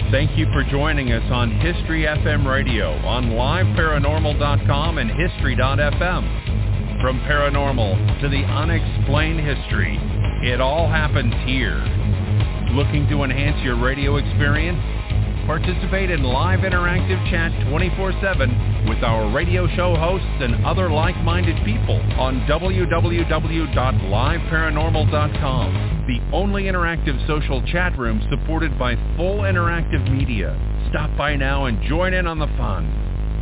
Thank you for joining us on History FM Radio on liveparanormal.com and history.fm. From paranormal to the unexplained history, it all happens here. Looking to enhance your radio experience? Participate in live interactive chat 24/7 with our radio show hosts and other like-minded people on www.liveparanormal.com, the only interactive social chat room supported by full interactive media. Stop by now and join in on the fun.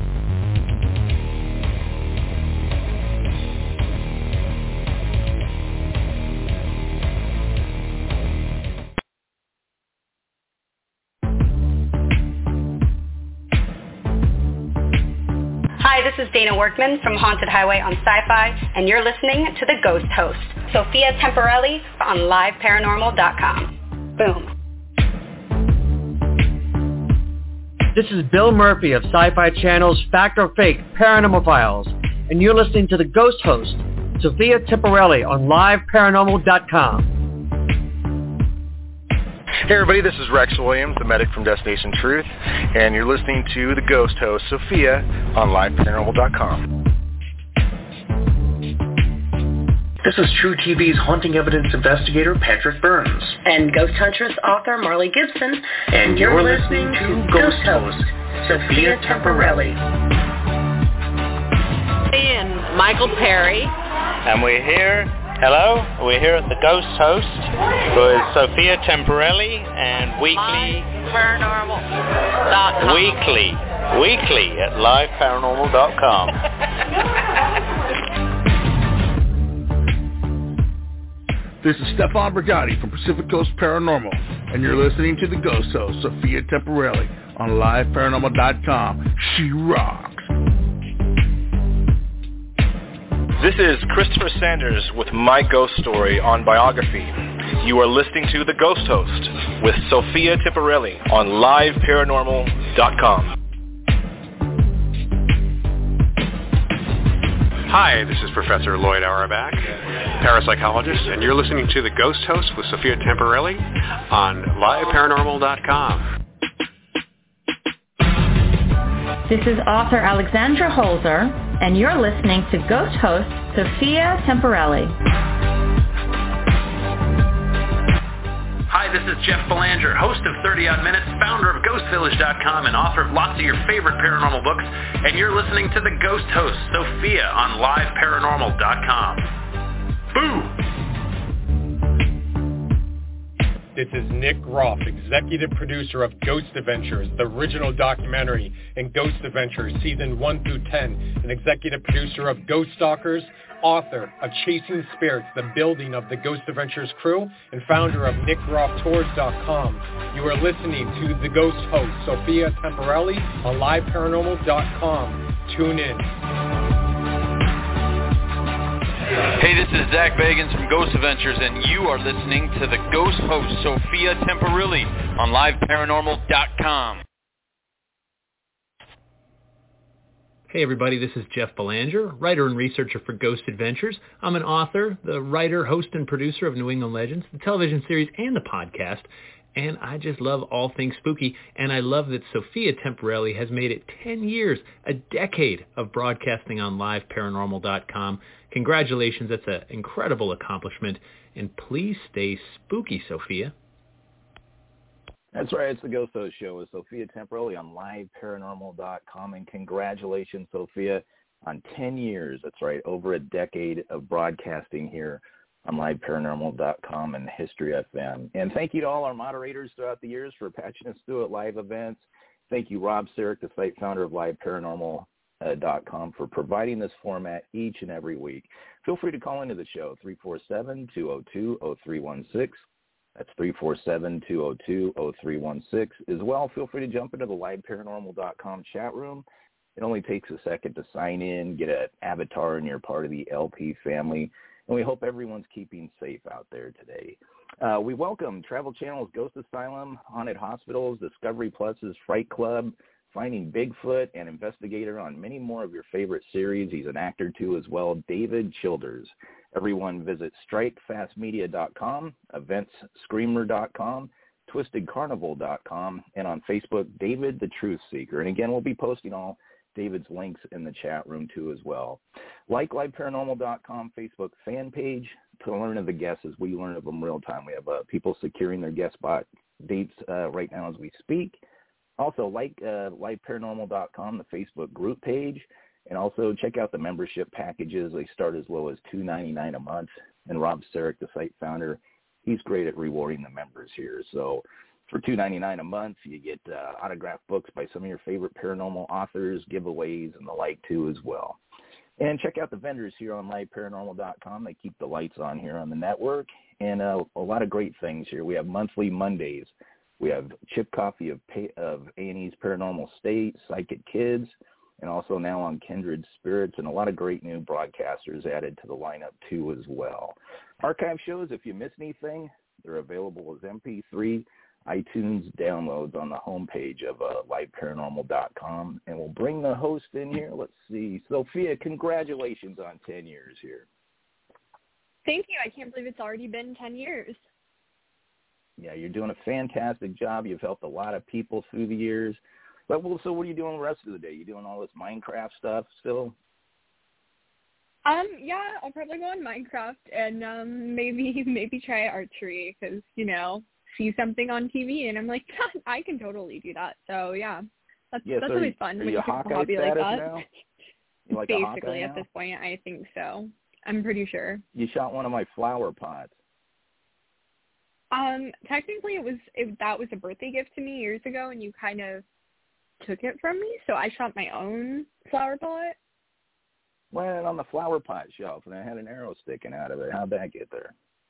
Hi, this is Dana Workman from Haunted Highway on Sci-Fi, and you're listening to The Ghost Host, Sophia Temporelli on liveparanormal.com. Boom. This is Bill Murphy of Sci-Fi Channel's Fact or Fake Paranormal Files, and you're listening to The Ghost Host, Sophia Temporelli on liveparanormal.com. Hey everybody, this is Rex Williams, the medic from Destination Truth, and you're listening to the ghost host, Sophia, on liveparanormal.com. This is True TV's haunting evidence investigator, Patrick Burns. And Ghost Huntress author, Marley Gibson. And you're listening to Ghost Host, Sophia Temporelli. And Michael Perry. And we're here at the Ghost Host with Sophia Temporelli and weekly Paranormal.com. Weekly at liveparanormal.com. This is Stefan Brigatti from Pacific Coast Paranormal, and you're listening to the Ghost Host, Sophia Temporelli, on liveparanormal.com. She rocks. This is Christopher Sanders with My Ghost Story on Biography. You are listening to The Ghost Host with Sophia Temporelli on liveparanormal.com. Hi, this is Professor Lloyd Auerbach, parapsychologist, and you're listening to The Ghost Host with Sophia Temporelli on liveparanormal.com. This is author Alexandra Holzer, and you're listening to Ghost Host Sophia Temporelli. Hi, this is Jeff Belanger, host of 30 Odd Minutes, founder of GhostVillage.com, and author of lots of your favorite paranormal books, and you're listening to the Ghost Host, Sophia, on liveparanormal.com. Boo! This is Nick Groff, executive producer of Ghost Adventures, the original documentary, and Ghost Adventures Season 1 through 10, and executive producer of Ghost Stalkers, author of Chasing Spirits, the building of the Ghost Adventures crew, and founder of NickGroffTours.com. You are listening to The Ghost Host, Sophia Temporelli, on LiveParanormal.com. Tune in. Hey, this is Zach Bagans from Ghost Adventures, and you are listening to the Ghost Host, Sophia Temporelli, on liveparanormal.com. Hey everybody, this is Jeff Belanger, writer and researcher for Ghost Adventures. I'm an author, the writer, host, and producer of New England Legends, the television series, and the podcast. And I just love all things spooky, and I love that Sophia Temporelli has made it 10 years, a decade of broadcasting on liveparanormal.com. Congratulations, that's an incredible accomplishment, and please stay spooky, Sophia. That's right, it's the Ghost Host Show with Sophia Temporelli on liveparanormal.com, and congratulations, Sophia, on 10 years, that's right, over a decade of broadcasting here on liveparanormal.com and History FM. And thank you to all our moderators throughout the years for patching us through at live events. Thank you, Rob Sirik, the site founder of liveparanormal.com, for providing this format each and every week. Feel free to call into the show, 347-202-0316. That's 347-202-0316. As well, feel free to jump into the liveparanormal.com chat room. It only takes a second to sign in, get an avatar, and you're part of the LP family. And we hope everyone's keeping safe out there today. We welcome Travel Channel's Ghost Asylum, Haunted Hospitals, Discovery Plus's Fright Club, Finding Bigfoot, and investigator on many more of your favorite series. He's an actor, too, as well, David Childers. Everyone visit strikefastmedia.com, eventsscreamer.com, twistedcarnival.com, and on Facebook, David the Truth Seeker. And again, we'll be posting all David's links in the chat room too as well. Like liveparanormal.com Facebook fan page to learn of the guests as we learn of them real time. We have people securing their guest spot dates right now as we speak. Also, like liveparanormal.com, the Facebook group page, and also check out the membership packages. They start as low as $2.99 a month. And Rob Sarek, the site founder, he's great at rewarding the members here. So for $2.99 a month, you get autographed books by some of your favorite paranormal authors, giveaways, and the like too as well. And check out the vendors here on liveparanormal.com. They keep the lights on here on the network. And a lot of great things here. We have monthly Mondays. We have Chip Coffee of A&E's Paranormal State, Psychic Kids, and also now on Kindred Spirits, and a lot of great new broadcasters added to the lineup too as well. Archive shows, if you miss anything, they're available as MP3 iTunes downloads on the homepage of liveparanormal.com. And we'll bring the host in here. Let's see. Sophia, congratulations on 10 years here. Thank you. I can't believe it's already been 10 years. Yeah, you're doing a fantastic job. You've helped a lot of people through the years. But so what are you doing the rest of the day? You doing all this Minecraft stuff still? Yeah, I'll probably go on Minecraft and maybe try archery because, see something on TV and I'm like, I can totally do that. So yeah, that's always fun. Are you a Hawkeye status now? You like basically at this point, I think so. I'm pretty sure. You shot one of my flower pots. Technically that was a birthday gift to me years ago and you kind of took it from me, so I shot my own flower pot. Well, on the flower pot shelf, and I had an arrow sticking out of it. How'd that get there?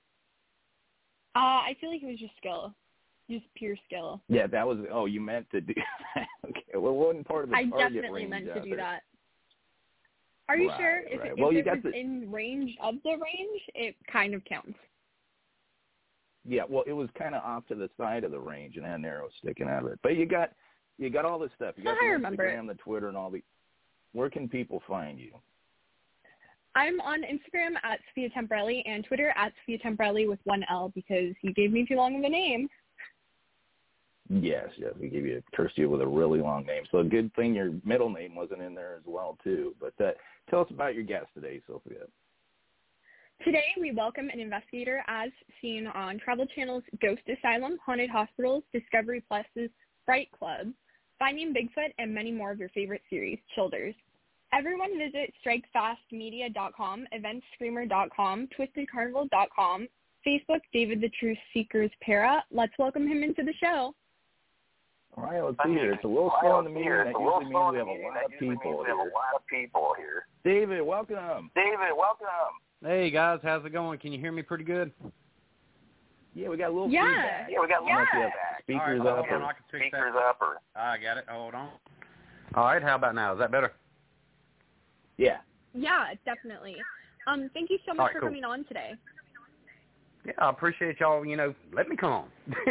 I feel like it was just skill. Just pure skill. Yeah, that was, you meant to do that. Okay, well, it wasn't part of the target range. I definitely meant to do that. Are you sure? If it was in range of the range, it kind of counts. Yeah, well, it was kind of off to the side of the range and had an arrow sticking out of it. But you got all this stuff. You got the Instagram, the Twitter, and all the. Where can people find you? I'm on Instagram at Sophia Temporelli and Twitter at Sophia Temporelli with one L because you gave me too long of a name. Yes, we cursed you with a really long name. So a good thing your middle name wasn't in there as well too. But tell us about your guest today, Sophia. Today we welcome an investigator as seen on Travel Channel's Ghost Asylum, Haunted Hospitals, Discovery Plus's Fright Club, Finding Bigfoot, and many more of your favorite series, Childers. Everyone visit strikefastmedia.com, eventscreamer.com, twistedcarnival.com, Facebook, David the Truth Seeker's Para. Let's welcome him into the show. All right, let's see here. It's a little slow in the meeting. That usually means we have a lot of people here. David, welcome. Hey, guys. How's it going? Can you hear me pretty good? Yeah, we got a little feedback. Speakers up. I got it. Hold on. All right, how about now? Is that better? Yeah. Yeah, definitely. Thank you so much for coming on today. Yeah, I appreciate y'all, let me come on.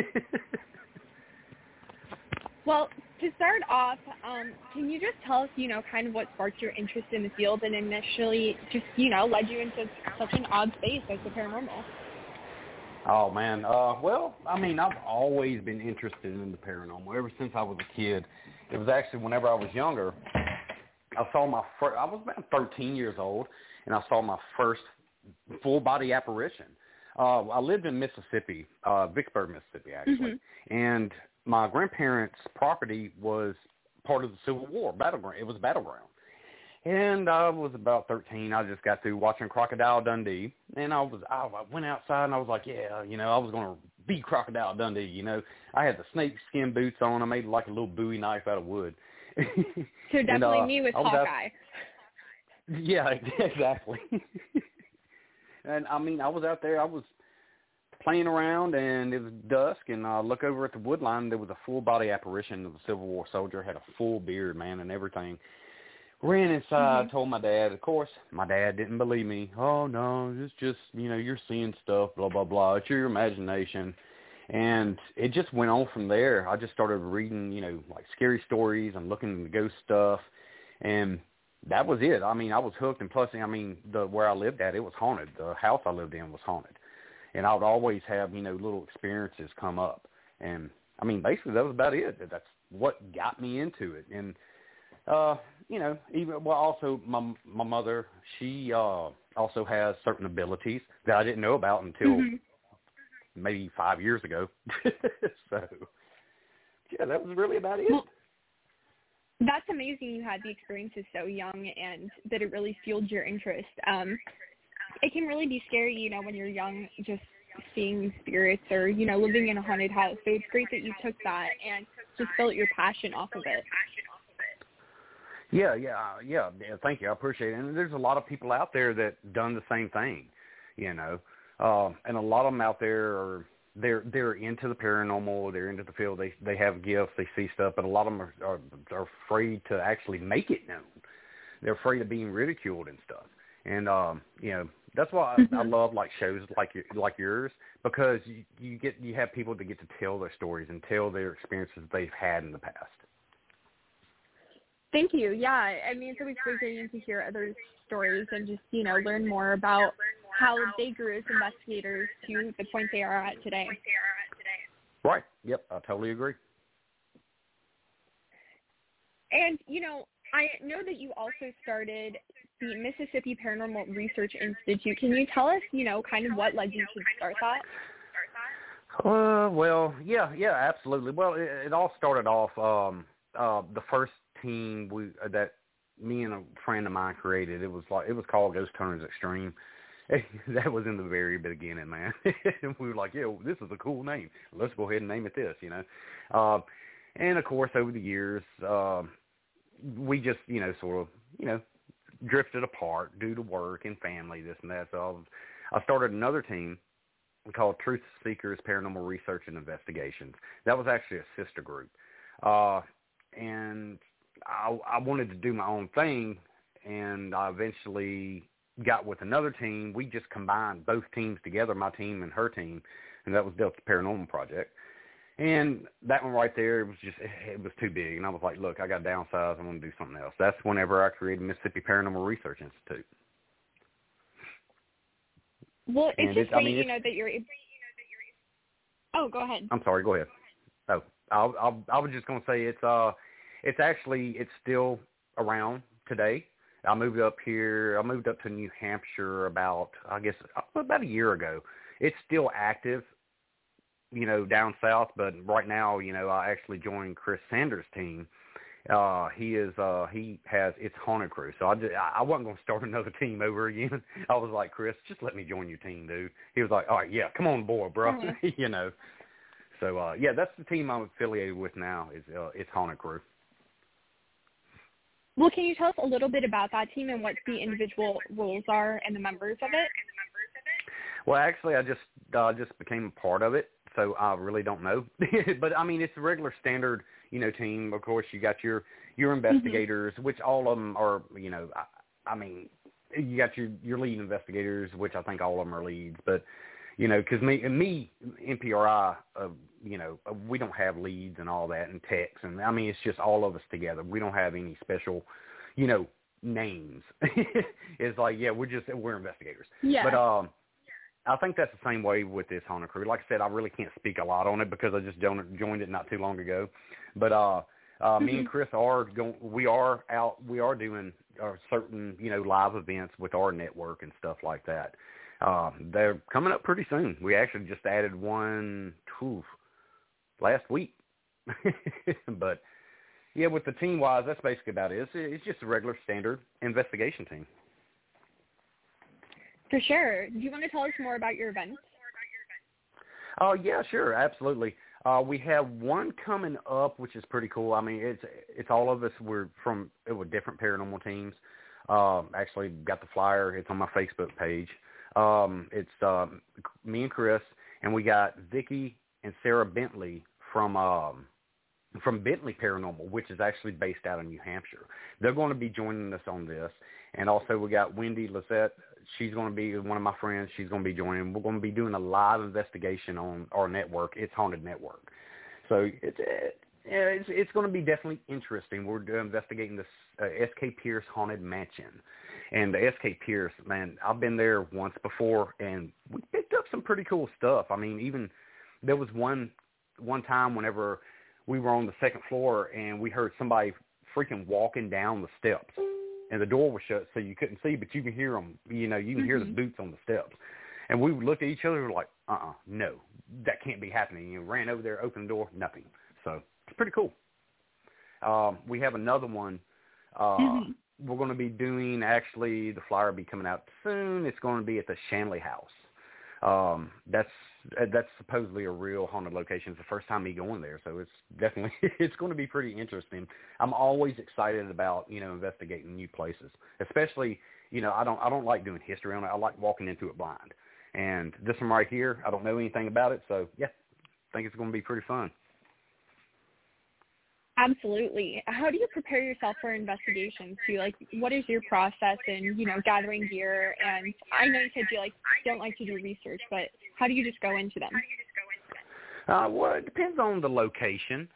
Well, to start off, can you just tell us, kind of what sparked your interest in the field and initially just, led you into such an odd space as the paranormal? Oh, man. Well, I've always been interested in the paranormal ever since I was a kid. It was actually whenever I was younger, I was about 13 years old, and I saw my first full-body apparition. I lived in Mississippi, Vicksburg, Mississippi, actually, and my grandparents' property was part of the Civil War battleground. It was a battleground. And I was about 13. I just got through watching Crocodile Dundee, and I went outside, and I was like, I was going to be Crocodile Dundee, I had the snake skin boots on. I made like a little Bowie knife out of wood. So definitely me with Hawkeye. Yeah, exactly. And, I was out there. I was playing around, and it was dusk, and I look over at the wood line. There was a full-body apparition of a Civil War soldier, had a full beard, man, and everything. Ran inside, told my dad. Of course, my dad didn't believe me. Oh, no, it's just, you're seeing stuff, blah, blah, blah. It's your imagination. And it just went on from there. I just started reading, like scary stories and looking into ghost stuff. And that was it. I was hooked. And plus, where I lived at, it was haunted. The house I lived in was haunted. And I would always have, little experiences come up. And, I mean, basically that was about it. That's what got me into it. And, you know, also my mother, she also has certain abilities that I didn't know about until maybe 5 years ago. So, yeah, that was really about it. Well, that's amazing you had the experiences so young and that it really fueled your interest. It can really be scary, you know, when you're young, just seeing spirits or, you know, living in a haunted house. So it's great that you took that and just built your passion off of it. Yeah. Thank you. I appreciate it. And there's a lot of people out there that done the same thing, you know, and a lot of them out there they're into the paranormal. They're into the field. They have gifts. They see stuff, but a lot of them are afraid to actually make it known. They're afraid of being ridiculed and stuff. And you know, that's why I love like shows like yours, because you have people that get to tell their stories and tell their experiences they've had in the past. Thank you. Yeah, I mean, it's always great getting to hear other stories and just, you know, learn more about how they grew as investigators to the point they are at today. Right. Yep, I totally agree. And, you know, I know that you also started the Mississippi Paranormal Research Institute. Can you tell us, you know, kind of what led you to start that? Well, yeah, absolutely. Well, it all started off the first team that me and a friend of mine created. It was called Ghost Hunters Extreme. That was in the very beginning, man. And we were like, yeah, this is a cool name. Let's go ahead and name it this, you know. And of course, over the years, we just, you know, sort of, you know, drifted apart due to work and family, this and that. So I started another team called Truth Seekers Paranormal Research and Investigations. That was actually a sister group. And I wanted to do my own thing, and I eventually got with another team. We just combined both teams together, my team and her team, and that was Delta Paranormal Project. And that one right there, it was too big. And I was like, look, I got to downsize. I want to do something else. That's whenever I created Mississippi Paranormal Research Institute. Well, it's just great, you know, that you're Oh, go ahead. I'm sorry, go ahead. Oh, I was just going to say it's still around today. I moved up to New Hampshire about a year ago. It's still active, you know, down south, but right now, you know, I actually joined Chris Sanders' team. He has its Haunted Crew. So I wasn't going to start another team over again. I was like, Chris, just let me join your team, dude. He was like, all right, yeah, come on board, bro. You know. So, yeah, that's the team I'm affiliated with now is it's Haunted Crew. Well, can you tell us a little bit about that team and what the individual roles are and the members of it? Well, actually, I just became a part of it, so I really don't know. But, I mean, it's a regular standard, you know, team. Of course, you got your investigators, which all of them are, you know, I mean, you got your lead investigators, which I think all of them are leads. But, you know, because me, MPRI, you know, we don't have leads and all that and techs. And, I mean, it's just all of us together. We don't have any special, you know, names. It's like, yeah, we're investigators. Yeah. But I think that's the same way with this Haunted Crew. Like I said, I really can't speak a lot on it because I just joined it not too long ago. But me and Chris we are doing certain, you know, live events with our network and stuff like that. They're coming up pretty soon. We actually just added one last week. But, yeah, with the team-wise, that's basically about it. It's just a regular standard investigation team. For sure. Do you want to tell us more about your events? Yeah, sure, absolutely. We have one coming up, which is pretty cool. I mean, it's all of us. We're with different paranormal teams. Actually, got the flyer. It's on my Facebook page. It's me and Chris, and we got Vicki and Sarah Bentley from Bentley Paranormal, which is actually based out of New Hampshire. They're going to be joining us on this. And also we got Wendy Lissette. She's going to be one of my friends. She's going to be joining. We're going to be doing a live investigation on our network. It's Haunted Network. So it's going to be definitely interesting. We're investigating this S.K. Pierce Haunted Mansion. And the S.K. Pierce, man, I've been there once before, and we picked up some pretty cool stuff. I mean, even there was one one time whenever we were on the second floor and we heard somebody freaking walking down the steps, and the door was shut, so you couldn't see, but you can hear them. You know, you can hear the boots on the steps. And we would look at each other and were like, no, that can't be happening. You ran over there, opened the door, nothing. So it's pretty cool. We have another one. We're going to be doing, actually, the flyer will be coming out soon. It's going to be at the Shanley House. That's supposedly a real haunted location. It's the first time me going there, so it's definitely it's going to be pretty interesting. I'm always excited about, you know, investigating new places, especially, you know, I don't like doing history on it. I like walking into it blind. And this one right here, I don't know anything about it, so yeah, I think it's going to be pretty fun. Absolutely. How do you prepare yourself for investigations? Like, what is your process in, you know, gathering gear? And I know you said you don't like to do research, but how do you just go into them? Well, it depends on the location.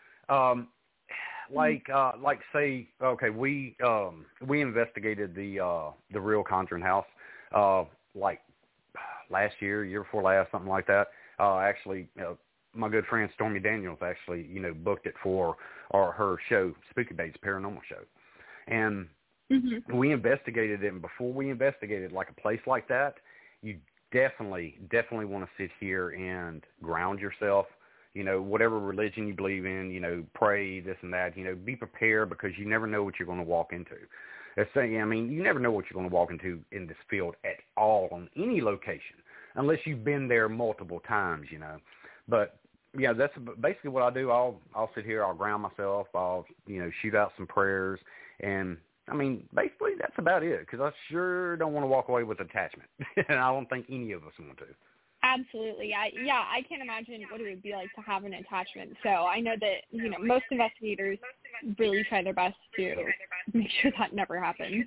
Say, okay, we investigated the real Conjuring House, like last year before last, something like that. Actually, my good friend Stormy Daniels actually, you know, booked it for her show, Spooky Bates Paranormal Show. And we investigated it, and before we investigated like a place like that, you definitely want to sit here and ground yourself. You know, whatever religion you believe in, you know, pray, this and that, you know, be prepared, because you never know what you're going to walk into. I mean, you never know what you're going to walk into in this field at all on any location, unless you've been there multiple times, you know. But yeah, that's basically what I do. I'll sit here, I'll ground myself, I'll, you know, shoot out some prayers, and I mean, basically that's about it, because I sure don't want to walk away with attachment, and I don't think any of us want to. Absolutely. I can't imagine what it would be like to have an attachment. So I know that, you know, most investigators really try their best to make sure that never happens.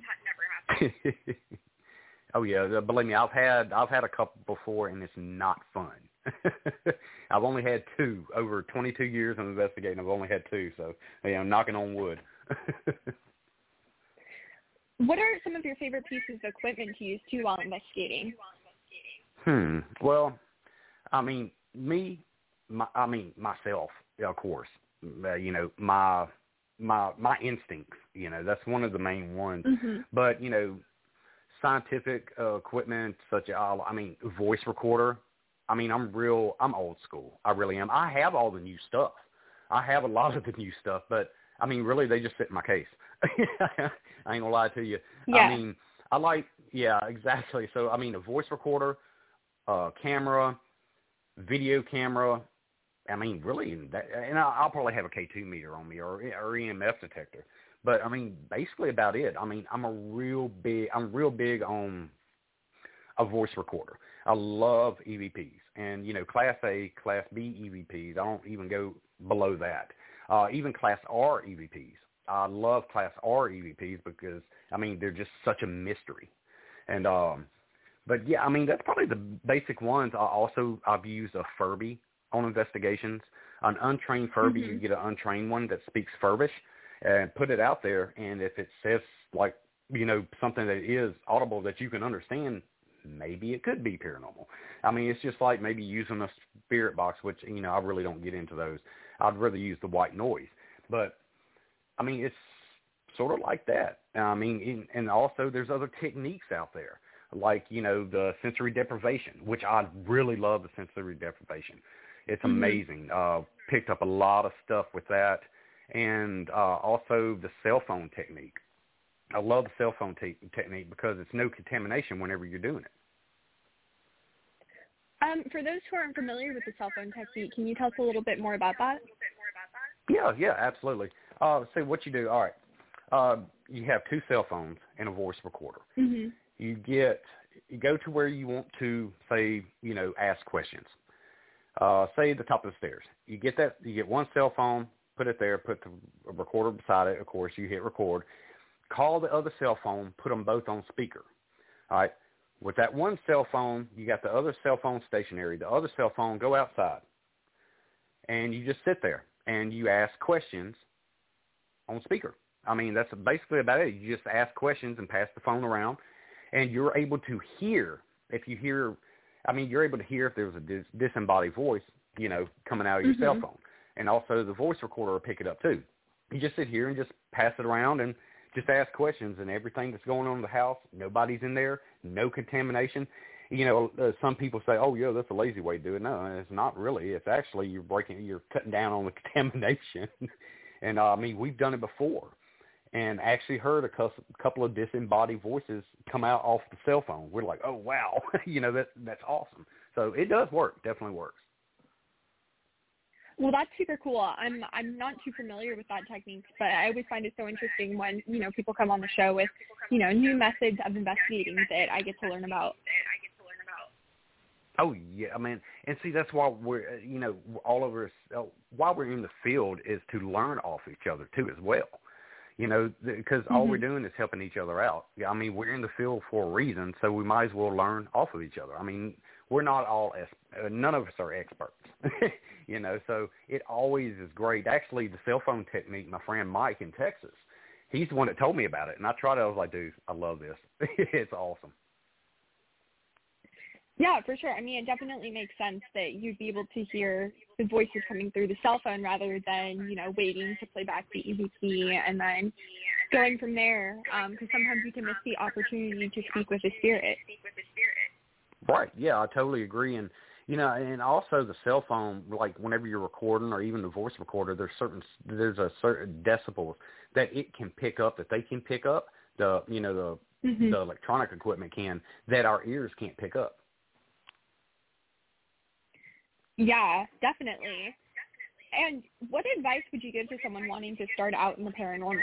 Oh yeah, believe me, I've had a couple before, and it's not fun. I've only had two over 22 years of investigating. I've only had two, so yeah, I'm knocking on wood. What are some of your favorite pieces of equipment to use too while investigating? Well, I mean, myself, of course. You know, my instincts. You know, that's one of the main ones. But you know, scientific equipment such as, voice recorder. I mean, I'm old school. I really am. I have all the new stuff. I have a lot of the new stuff, but I mean, really, they just sit in my case. I ain't gonna lie to you. Yeah. I mean, exactly. So, I mean, a voice recorder, camera, video camera. I mean, really, and I'll probably have a K2 meter on me or EMF detector. But I mean, basically about it. I mean, I'm real big on a voice recorder. I love EVPs, and you know, Class A, Class B EVPs. I don't even go below that. Even Class R EVPs. I love Class R EVPs because I mean they're just such a mystery. And but yeah, I mean that's probably the basic ones. I've used a Furby on investigations. An untrained Furby, you get an untrained one that speaks Furbish, and put it out there. And if it says like, you know, something that is audible that you can understand, maybe it could be paranormal. I mean, it's just like maybe using a spirit box, which, you know, I really don't get into those. I'd rather use the white noise. But, I mean, it's sort of like that. I mean, and also there's other techniques out there, like, you know, the sensory deprivation, which I really love the sensory deprivation. It's amazing. Picked up a lot of stuff with that. And also the cell phone technique. I love the cell phone technique because it's no contamination whenever you're doing it. For those who aren't familiar with the cell phone technique, can you tell us a little bit more about that? Yeah, absolutely. So what you do, all right, you have two cell phones and a voice recorder. You go to where you want to, say, you know, ask questions. Say at the top of the stairs. You get one cell phone, put it there, put the recorder beside it. Of course, you hit record. Call the other cell phone, put them both on speaker. All right. With that one cell phone, you got the other cell phone stationary. The other cell phone, go outside. And you just sit there and you ask questions on speaker. I mean, that's basically about it. You just ask questions and pass the phone around, and you're able to hear. You're able to hear if there's a disembodied voice, you know, coming out of your cell phone. and also the voice recorder will pick it up too. You just sit here and just pass it around and just ask questions, and everything that's going on in the house, nobody's in there, no contamination. You know, some people say, oh, yeah, that's a lazy way to do it. No, it's not really. It's actually you're cutting down on the contamination. And, I mean, we've done it before and actually heard a couple of disembodied voices come out off the cell phone. We're like, oh, wow, you know, that's awesome. So it does work, definitely works. Well, that's super cool. I'm not too familiar with that technique, but I always find it so interesting when, you know, people come on the show with, you know, new methods of investigating that I get to learn about. Oh, yeah, I mean, and see, that's why we're, you know, all over us, while we're in the field is to learn off each other, too, as well. You know, because all we're doing is helping each other out. I mean, we're in the field for a reason, so we might as well learn off of each other. I mean, we're not all, none of us are experts, you know, so it always is great. Actually, the cell phone technique, my friend Mike in Texas, he's the one that told me about it, and I tried it. I was like, dude, I love this. It's awesome. Yeah, for sure. I mean, it definitely makes sense that you'd be able to hear the voices coming through the cell phone rather than, you know, waiting to play back the EVP and then going from there, because sometimes you can miss the opportunity to speak with the spirit. Right. Yeah, I totally agree. And, you know, and also the cell phone, like whenever you're recording or even the voice recorder, there's a certain decibels that it can pick up, that they can pick up, the electronic equipment can, that our ears can't pick up. Yeah, definitely. And what advice would you give to someone wanting to start out in the paranormal?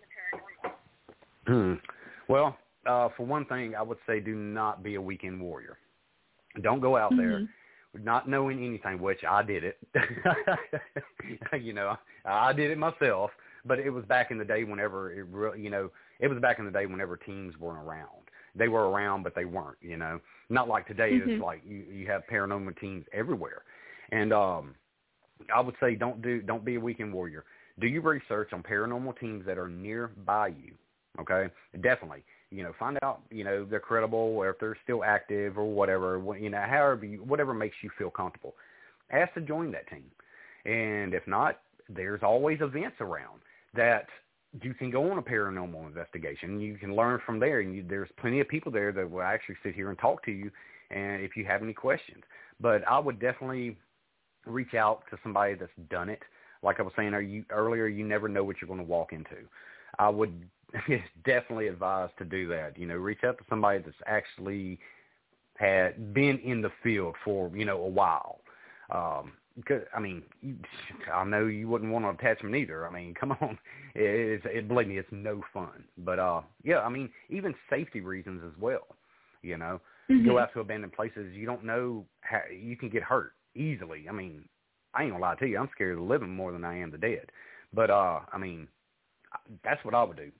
Well, for one thing, I would say do not be a weekend warrior. Don't go out there not knowing anything, which I did it. You know, I did it myself, but it was back in the day whenever it was back in the day whenever teams weren't around. They were around, but they weren't, you know. Not like today. It's like you have paranormal teams everywhere. And I would say don't be a weekend warrior. Do your research on paranormal teams that are nearby you, okay? Definitely. You know, find out, you know, they're credible or if they're still active or whatever, you know, whatever makes you feel comfortable. Ask to join that team. And if not, there's always events around that you can go on a paranormal investigation. You can learn from there. And there's plenty of people there that will actually sit here and talk to you and if you have any questions. But I would definitely reach out to somebody that's done it. Like I was saying earlier, you never know what you're going to walk into. I would definitely advise to do that. You know, reach out to somebody that's actually had been in the field for, you know, a while. Because, I mean, I know you wouldn't want an attachment either. I mean, come on. Believe me, it's no fun. But, yeah, I mean, even safety reasons as well, you know. Go out to abandoned places, you don't know how you can get hurt easily. I mean, I ain't going to lie to you. I'm scared of the living more than I am the dead. But, I mean, that's what I would do.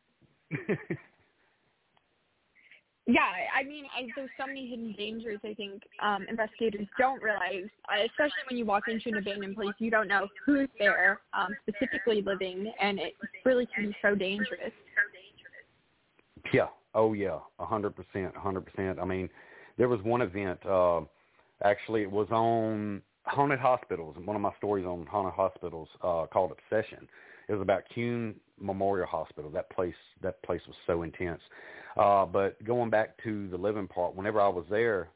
Yeah, I mean, there's so many hidden dangers I think investigators don't realize, especially when you walk into an abandoned place. You don't know who's there, specifically living, and it really can be so dangerous. Yeah. Oh, yeah, 100%. I mean, there was one event, actually it was on haunted hospitals, and one of my stories on haunted hospitals called Obsession. It was about Kuhn Memorial Hospital. That place was so intense. But going back to the living part, whenever I was there,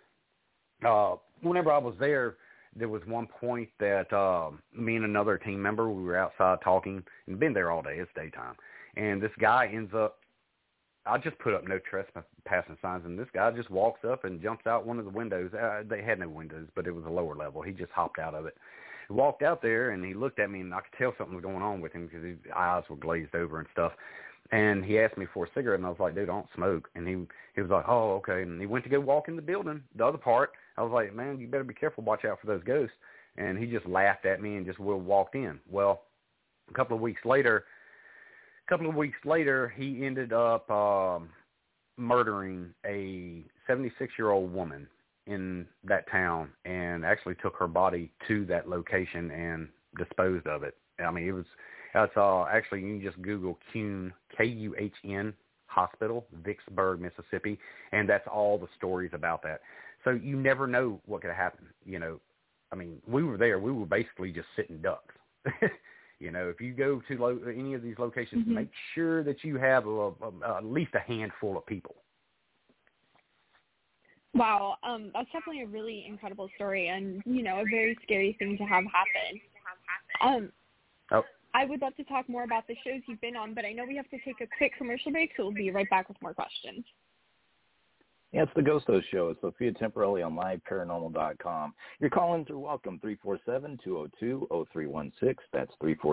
there was one point that me and another team member, we were outside talking, and been there all day. It's daytime. And this guy ends up, I just put up no trespassing signs, and this guy just walks up and jumps out one of the windows. They had no windows, but it was a lower level. He just hopped out of it. He walked out there, and he looked at me, and I could tell something was going on with him because his eyes were glazed over and stuff. And he asked me for a cigarette, and I was like, dude, I don't smoke. And he was like, oh, okay. And he went to go walk in the building, the other part. I was like, man, you better be careful. Watch out for those ghosts. And he just laughed at me and just walked in. Well, a couple of weeks later, he ended up murdering a 76-year-old woman in that town and actually took her body to that location and disposed of it. I mean, that's actually, you can just Google Kuhn, Kuhn Hospital, Vicksburg, Mississippi, and that's all the stories about that. So you never know what could happen, you know. I mean, we were there. We were basically just sitting ducks, If you go to any of these locations, make sure that you have at least a handful of people. Wow, that's definitely a really incredible story and, a very scary thing to have happen. I would love to talk more about the shows you've been on, but I know we have to take a quick commercial break, so we'll be right back with more questions. Yeah, it's the Ghost Host Show. It's Sophia Temporelli on LiveParanormal.com. Your call-ins are welcome, 347-202-0316. That's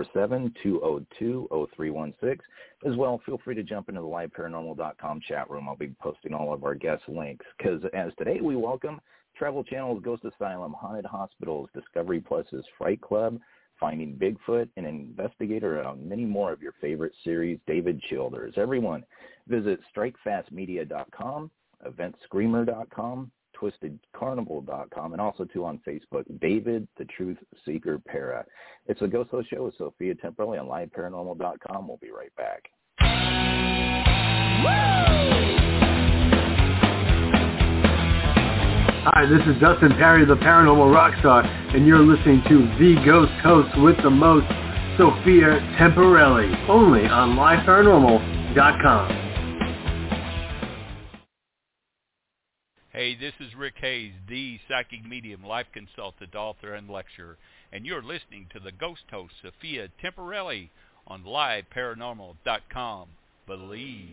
347-202-0316. As well, feel free to jump into the LiveParanormal.com chat room. I'll be posting all of our guest links. Because as today we welcome Travel Channel's Ghost Asylum, Haunted Hospitals, Discovery Plus's Fright Club, Finding Bigfoot, and investigator on many more of your favorite series, David Childers. Everyone, visit StrikeFastMedia.com, EventScreamer.com, TwistedCarnival.com, and also on Facebook, David the Truth Seeker Para. It's a Ghost Host Show with Sophia Temporelli on LiveParanormal.com. We'll be right back. Hi, this is Dustin Perry, the Paranormal Rockstar, and you're listening to The Ghost Host with the most, Sophia Temporelli, only on LiveParanormal.com. Hey, this is Rick Hayes, the psychic medium, life consultant, author, and lecturer, and you're listening to the Ghost Host, Sophia Temporelli, on LiveParanormal.com. Believe.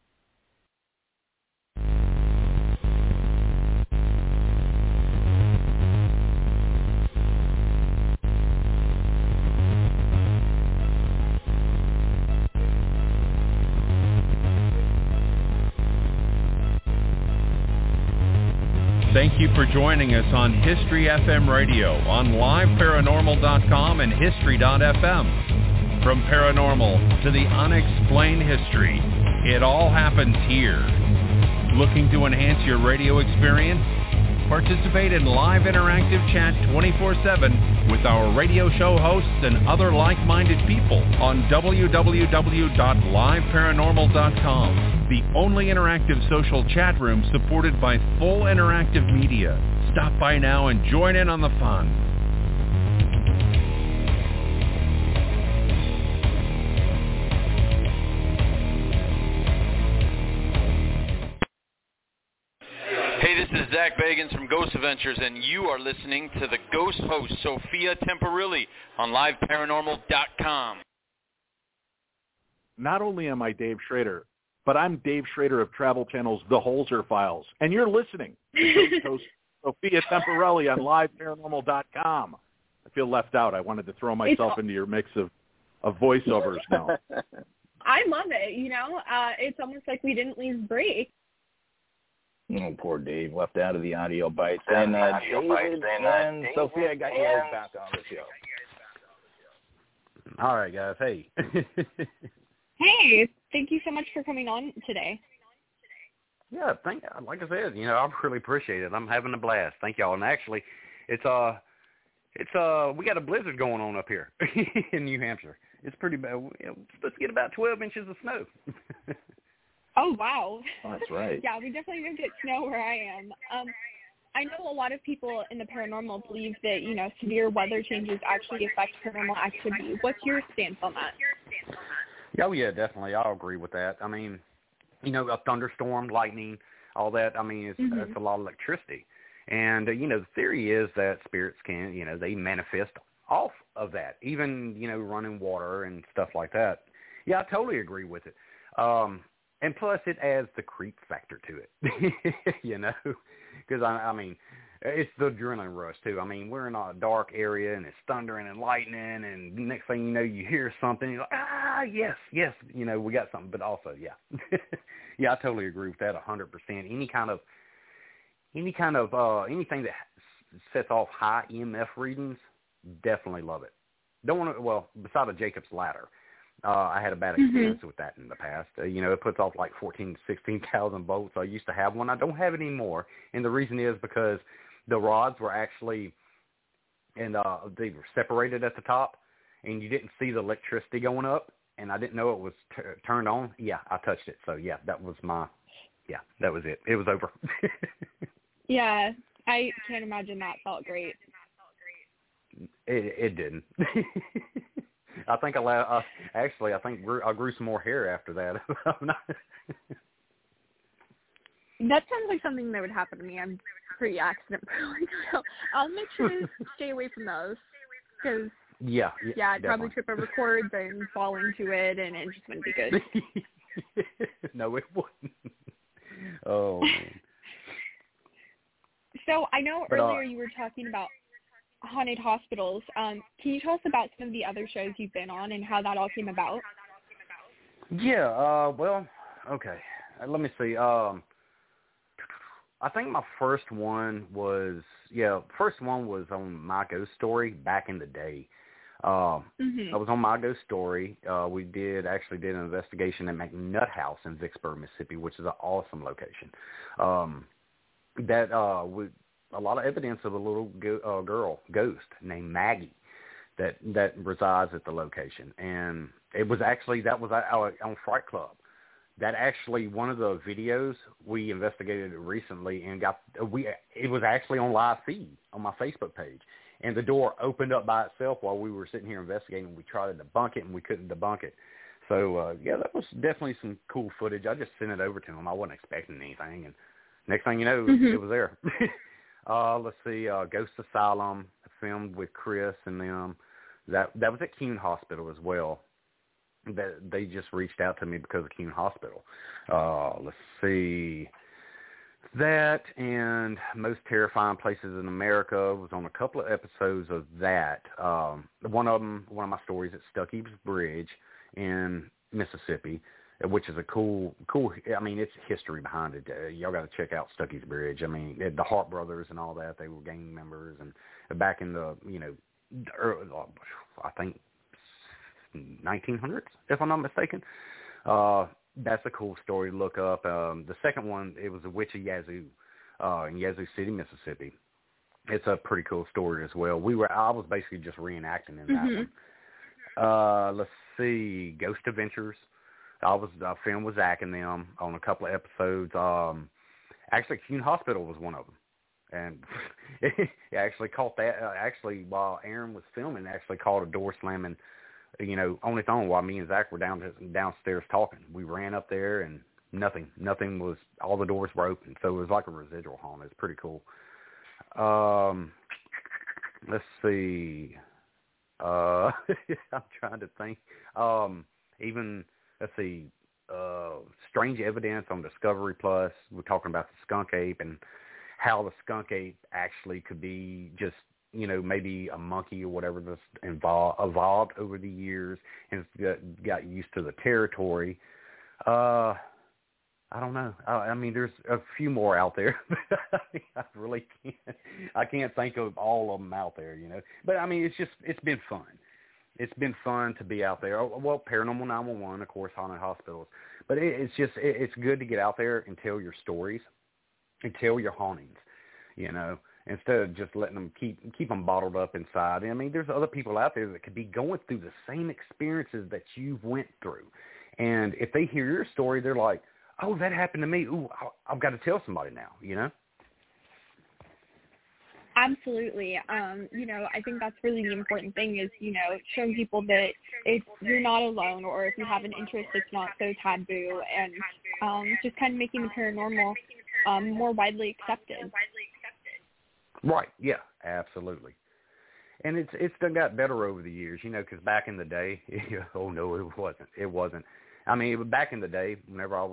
Thank you for joining us on History FM Radio on LiveParanormal.com and History.fm. From paranormal to the unexplained history, it all happens here. Looking to enhance your radio experience? Participate in live interactive chat 24/7 with our radio show hosts and other like-minded people on www.liveparanormal.com, the only interactive social chat room supported by full interactive media. Stop by now and join in on the fun. Hey, this is Zach Bagans from Ghost Adventures, and you are listening to the Ghost Host, Sophia Temporelli, on LiveParanormal.com. Not only am I Dave Schrader, but I'm Dave Schrader of Travel Channel's The Holzer Files, and you're listening to Ghost Host Sophia Temporelli on LiveParanormal.com. I feel left out. I wanted to throw myself into your mix of voiceovers now. I love it. It's almost like we didn't leave break. Oh, poor Dave, left out of the audio bites. And David and Sophia, I got you guys back on the show. All right, guys. Hey. Hey, thank you so much for coming on today. Yeah, like I said, I really appreciate it. I'm having a blast. Thank y'all. And actually, we got a blizzard going on up here in New Hampshire. It's pretty bad. We're supposed to get about 12 inches of snow. Oh, wow. Oh, that's right. Yeah, we definitely don't get snow where I am. I know a lot of people in the paranormal believe that, severe weather changes actually affect paranormal activity. What's your stance on that? Oh, yeah, definitely. I'll agree with that. I mean, a thunderstorm, lightning, all that, it's a lot of electricity. And, the theory is that spirits can, they manifest off of that, even, running water and stuff like that. Yeah, I totally agree with it. And plus, it adds the creep factor to it, because, it's the adrenaline rush, too. We're in a dark area, and it's thundering and lightning, and next thing you know, you hear something, you're like, yes, we got something. But also, yeah, yeah, I totally agree with that 100%. Anything that sets off high EMF readings, definitely love it. Don't want to, beside a Jacob's Ladder. I had a bad experience with that in the past. It puts off like 14,000 to 16,000 volts. I used to have one. I don't have it anymore. And the reason is because the rods were actually, they were separated at the top, and you didn't see the electricity going up, and I didn't know it was turned on. Yeah, I touched it. So, yeah, that was it. It was over. Yeah, I can't imagine that felt great. It didn't. I think I grew some more hair after that. That sounds like something that would happen to me. I'm pretty accident prone, so I'll make sure to stay away from those. Because I'd probably trip over cords and fall into it, and it just wouldn't be good. No, it wouldn't. Oh, man. So I know earlier you were talking about haunted hospitals. Can you tell us about some of the other shows you've been on and how that all came about? Yeah, well, okay. Let me see. I think my first one was on My Ghost Story back in the day. I was on My Ghost Story. We did an investigation at McNutt House in Vicksburg, Mississippi, which is an awesome location. With a lot of evidence of a little girl ghost named Maggie that resides at the location, and that was on Fright Club. That actually, one of the videos we investigated recently and it was actually on live feed on my Facebook page. And the door opened up by itself while we were sitting here investigating. We tried to debunk it, and we couldn't debunk it. So, that was definitely some cool footage. I just sent it over to him. I wasn't expecting anything. And next thing you know, it was there. Let's see, Ghost Asylum, filmed with Chris and them. That was at Keene Hospital as well. That they just reached out to me because of Keene Hospital. Let's see. That and Most Terrifying Places in America was on a couple of episodes of that. One of my stories at Stuckey's Bridge in Mississippi, which is a cool. I mean, it's history behind it. Y'all got to check out Stuckey's Bridge. I mean, the Hart brothers and all that. They were gang members, and back in the early, I think 1900s, if I'm not mistaken. That's a cool story to look up. The second one, it was The Witch of Yazoo in Yazoo City, Mississippi. It's a pretty cool story as well. I was basically just reenacting in that one. Let's see, Ghost Adventures. I filmed with Zach and them on a couple of episodes. Actually, Keene Hospital was one of them. And it actually caught that. Actually, while Aaron was filming, actually caught a door slamming, on its own while me and Zach were downstairs talking. We ran up there and nothing was, all the doors were open. So it was like a residual haunt. It's pretty cool. Let's see. I'm trying to think. Let's see. Strange Evidence on Discovery Plus. We're talking about the skunk ape and how the skunk ape actually could be just, maybe a monkey or whatever that's evolved over the years and got used to the territory. I don't know. I mean, there's a few more out there. I can't think of all of them out there, But, I mean, it's been fun. It's been fun to be out there. Well, Paranormal 911, of course, haunted hospitals. But it's good to get out there and tell your stories and tell your hauntings, instead of just letting them keep them bottled up inside. I mean, there's other people out there that could be going through the same experiences that you've went through. And if they hear your story, they're like, oh, that happened to me. Ooh, I've got to tell somebody now, Absolutely. I think that's really the important thing is, showing people that you're not alone, or if you have an interest, it's not so taboo, and just kind of making the paranormal more widely accepted. Right. Yeah, absolutely. And it's done got better over the years, because back in the day, oh no, it wasn't. I mean, back in the day, whenever I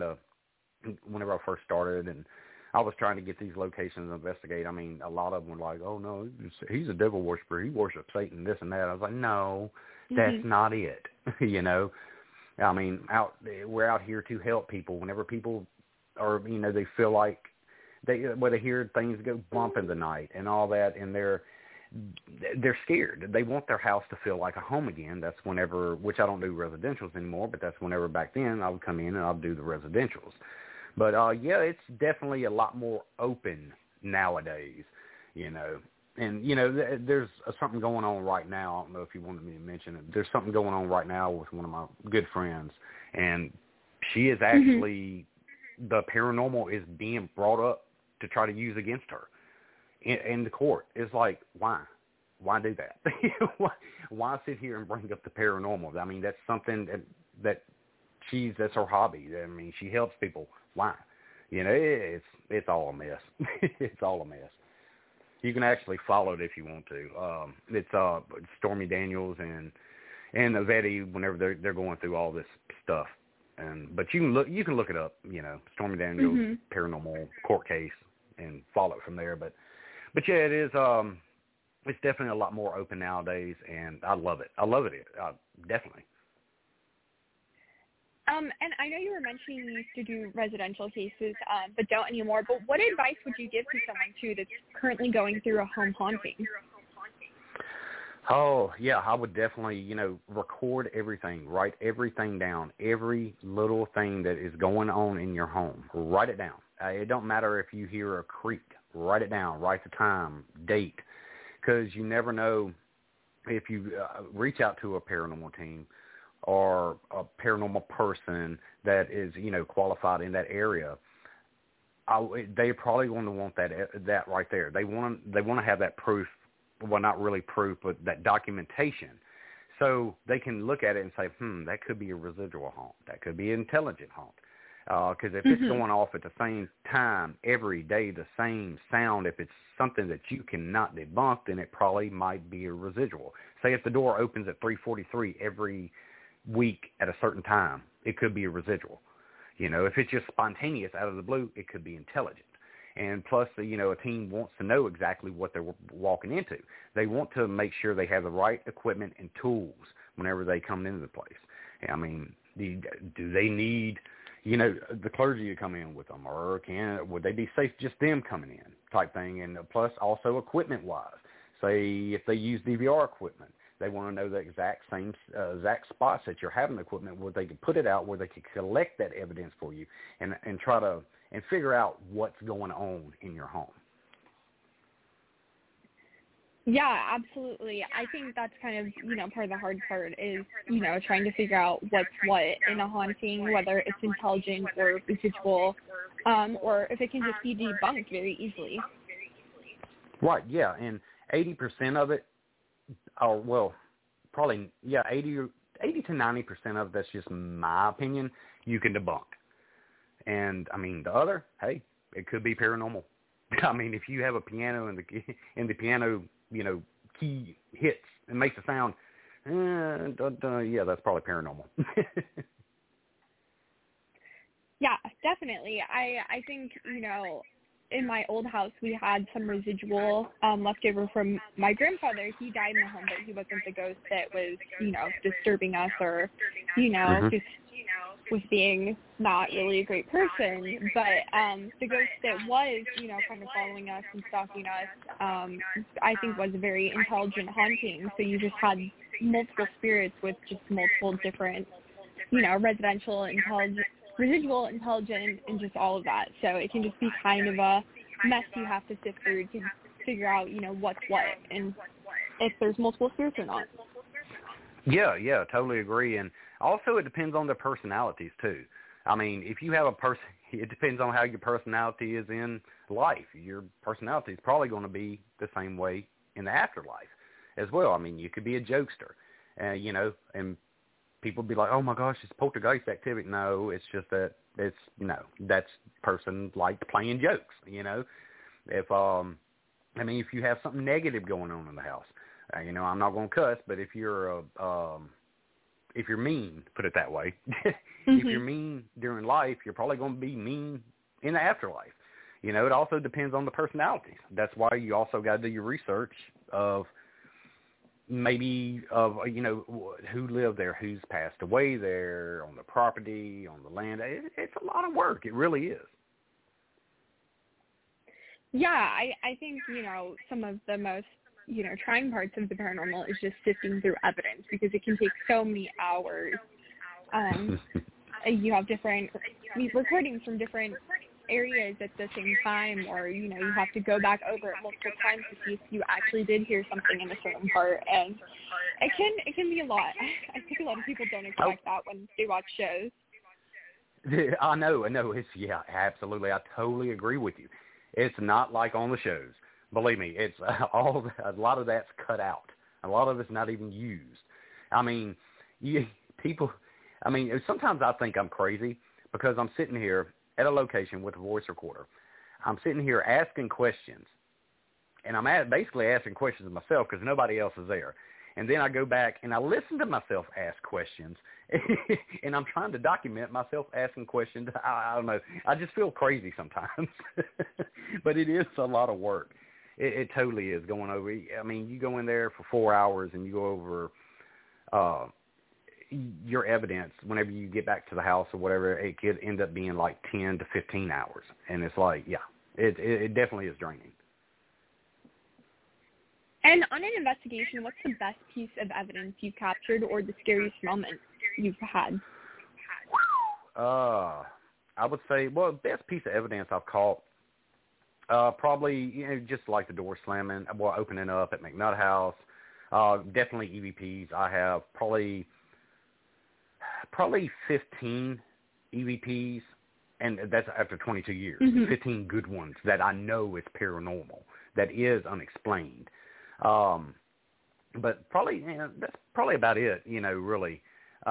first started and I was trying to get these locations to investigate, I mean, a lot of them were like, oh no, he's a devil worshiper. He worships Satan, this and that. I was like, no, that's not it. I mean, we're out here to help people. Whenever people are, they feel like they hear things go bump in the night and all that, and they're scared. They want their house to feel like a home again. That's whenever, which I don't do residentials anymore, but that's whenever back then I would come in and I'd do the residentials. But it's definitely a lot more open nowadays, And there's something going on right now. I don't know if you wanted me to mention it. There's something going on right now with one of my good friends, and she is actually the paranormal is being brought up to try to use against her in the court. It's like, why? why do that? Why sit here and bring up the paranormal? I mean, that's something that's her hobby. I mean, she helps people. Why? You know, it's all a mess. It's all a mess. You can actually follow it if you want to. It's Stormy Daniels and Yvette whenever they're going through all this stuff. But you can look it up. You know, Stormy Daniels paranormal court case and follow it from there. But yeah, it is. It's definitely a lot more open nowadays, and I love it. Definitely. And I know you were mentioning you used to do residential cases, but don't anymore. But what advice would you give to someone, too, that's currently going through a home haunting? Oh, yeah, I would definitely, record everything, write everything down, every little thing that is going on in your home. Write it down. It don't matter if you hear a creak. Write it down. Write the time, date, because you never know if you reach out to a paranormal team or a paranormal person that is, qualified in that area. They're probably going to want that right there. They want to have that proof. Well, not really proof, but that documentation. So they can look at it and say, that could be a residual haunt. That could be an intelligent haunt. Because if it's going off at the same time every day, the same sound, if it's something that you cannot debunk, then it probably might be a residual. Say if the door opens at 3:43 every week at a certain time, it could be a residual. If it's just spontaneous out of the blue, it could be intelligent. And plus, a team wants to know exactly what they're walking into. They want to make sure they have the right equipment and tools whenever they come into the place. I mean, do they need, the clergy to come in with them, or would they be safe just them coming in type thing? And plus, also equipment-wise, say if they use DVR equipment, they want to know the exact spots that you're having the equipment where they can put it out, where they can collect that evidence for you and try to and figure out what's going on in your home. Yeah, absolutely. I think that's kind of, part of the hard part is, trying to figure out what's what in a haunting, whether it's intelligent or residual, or if it can just be debunked very easily. Right, yeah, and 80% of it, probably, 80 to 90% of that's just my opinion, you can debunk. And, I mean, the other, hey, it could be paranormal. I mean, if you have a piano and the piano, key hits and makes a sound, yeah, that's probably paranormal. Yeah, definitely. I think, in my old house, we had some residual left over from my grandfather. He died in the home, but he wasn't the ghost that was, disturbing us or, just was being not really a great person. But the ghost that was, kind of following us and stalking us, I think was a very intelligent haunting. So you just had multiple spirits with just multiple different, residential, intelligent, residual, intelligent, and just all of that. So it can just be kind of a mess you have to sift through to figure out, what's what and if there's multiple spirits or not. Yeah, totally agree. And also it depends on their personalities too. I mean, if you have a person, it depends on how your personality is in life. Your personality is probably going to be the same way in the afterlife as well. I mean, you could be a jokester, and people be like, oh my gosh, it's poltergeist activity. No, it's just that that's person liked playing jokes, If, if you have something negative going on in the house, I'm not going to cuss, but if you're mean, put it that way, if you're mean during life, you're probably going to be mean in the afterlife. It also depends on the personalities. That's why you also got to do your research of maybe who lived there, who's passed away there, on the property, on the land. It's a lot of work. It really is. Yeah, I think, some of the most, trying parts of the paranormal is just sifting through evidence because it can take so many hours. You have different recordings from different areas at the same time, or, you have to go back over it multiple times to see if you actually did hear something in a certain part. And it can be a lot. I think a lot of people don't expect that when they watch shows. I know. It's, yeah, absolutely. I totally agree with you. It's not like on the shows Believe me, it's a lot of that's cut out. A lot of it's not even used. I mean, sometimes I think I'm crazy because I'm sitting here at a location with a voice recorder. I'm sitting here asking questions, and I'm basically asking questions of myself because nobody else is there. And then I go back and I listen to myself ask questions, and I'm trying to document myself asking questions. I don't know. I just feel crazy sometimes, but it is a lot of work. It totally is going over. I mean, you go in there for 4 hours and you go over your evidence. Whenever you get back to the house or whatever, it could end up being like 10 to 15 hours. And it's like, yeah, it definitely is draining. And on an investigation, what's the best piece of evidence you've captured or the scariest moment you've had? I would say, well, the best piece of evidence I've caught, probably, just like the door slamming, well, opening up at McNutt House, definitely EVPs. I have probably 15 EVPs, and that's after 22 years, 15 good ones that I know is paranormal, that is unexplained. But probably, that's probably about it, really.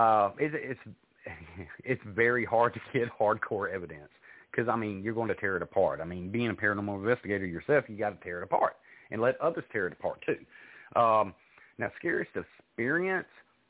It's very hard to get hardcore evidence because, you're going to tear it apart. Being a paranormal investigator yourself, you got to tear it apart and let others tear it apart too. Now, scariest experience,